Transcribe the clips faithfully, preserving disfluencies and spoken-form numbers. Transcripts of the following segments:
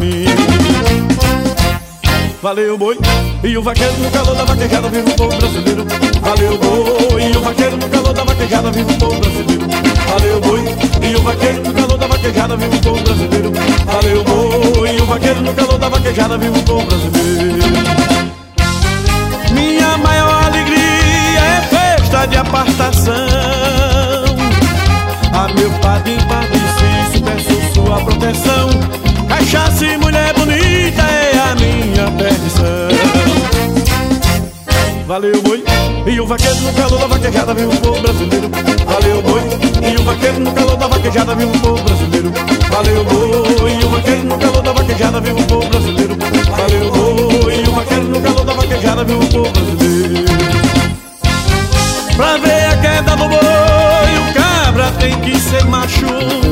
caminho. Valeu boi, e o vaqueiro no calor da vaquejada, vive o povo brasileiro. Valeu boi, e o vaqueiro no calor da vaquejada, vive o povo brasileiro. Valeu boi, e o vaqueiro no calor da vaquejada, vive o povo brasileiro. Valeu boi, e o vaqueiro no calor da vaquejada, vive o povo brasileiro. Minha maior alegria é festa de apartação. A meu padrinho Patricício peço sua proteção. Cachaça e mulher bonita é a minha perdição. Valeu boi, e o vaqueiro no calor da vaquejada, vive o povo brasileiro. Valeu boi, e o vaqueiro no calor da vaquejada, vive o povo brasileiro. Valeu boi, e o vaqueiro no calor da vaquejada, vive o povo brasileiro. Valeu boi, e o vaqueiro no calor da vaquejada, vive o povo brasileiro. Pra ver a queda do boi, o cabra tem que ser macho.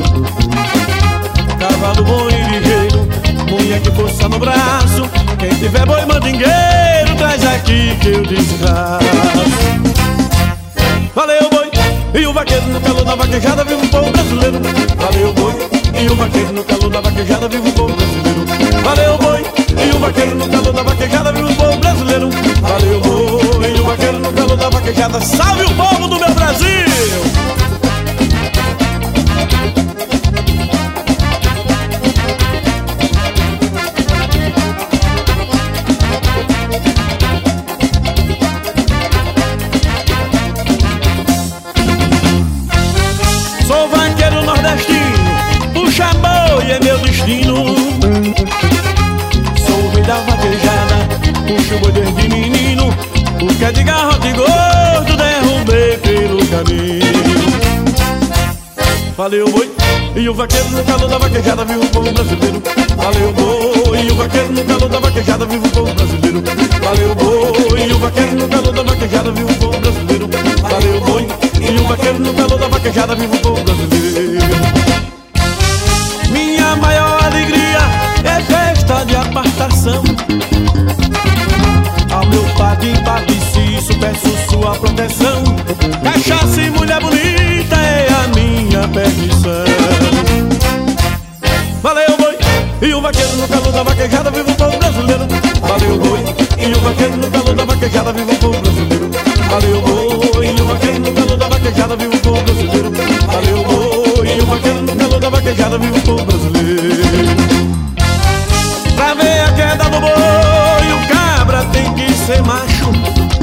Cavalo bom e ligeiro, mulher que força no braço. Quem tiver boi mandingueiro, traz aqui que eu desgraço. Valeu boi, e o vaqueiro no calor da vaquejada, vive o povo brasileiro. Valeu boi, e o vaqueiro no calor da vaquejada, vive o povo brasileiro. Valeu boi, e o vaqueiro no calor da vaquejada, vive o povo brasileiro. Valeu boi, e o vaqueiro no calor da vaquejada. Salve o povo do meu Brasil! Sou vaqueiro nordestino, puxa boi é meu destino. Sou o rei da vaquejada, puxo boi desde menino. O que é de garrote e gordo, derrubei pelo caminho. Valeu boi, e o vaqueiro no calor da vaquejada, vive o povo brasileiro. Valeu boi, e o vaqueiro no calor da vaquejada, vive o povo brasileiro. Valeu boi, e o vaqueiro no calor da vaquejada, vive o povo brasileiro. Valeu boi, e o vaqueiro no calor da vaquejada, vive o povo brasileiro. Minha maior alegria é festa de apartação. Ao meu padrinho Patricício peço sua proteção. Cachaça e mulher bonita é a minha perdição. Valeu boi, e o vaqueiro no calor da vaquejada, vive o povo brasileiro. Valeu boi, e o vaqueiro no calor da vaquejada, vive o povo brasileiro. Valeu boi, e o vaqueiro no calor da vaquejada, vive o povo brasileiro. Valeu boi, e o vaqueiro no calor da vaquejada, vive o povo brasileiro. Pra ver a queda do boi, o cabra tem que ser macho.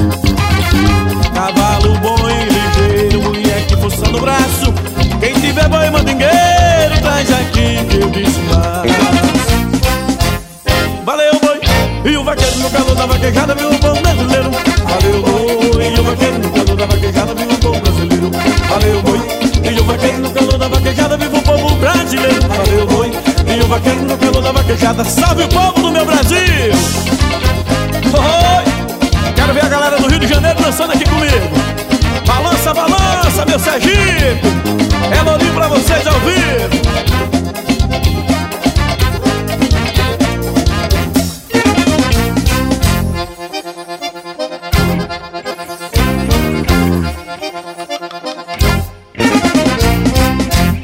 Cavalo bom e ligeiro, mulher que força no braço. Quem tiver boi mandingueiro, traz aqui que eu desgraço. Valeu boi, e o vaqueiro no calor da vaquejada, vive o povo brasileiro. Valeu boi, e o vaqueiro no calor da vaquejada, vive o povo brasileiro. Valeu boi, e o vaqueiro no calor da vaquejada, vive o povo brasileiro. Valeu boi, e o vaqueiro no calor da vaquejada. Salve o povo do meu Brasil! Oi! Quero ver a galera do Rio de Janeiro dançando aqui comigo. Balança, balança, meu Sergipe! É lourinho pra vocês ao vivo.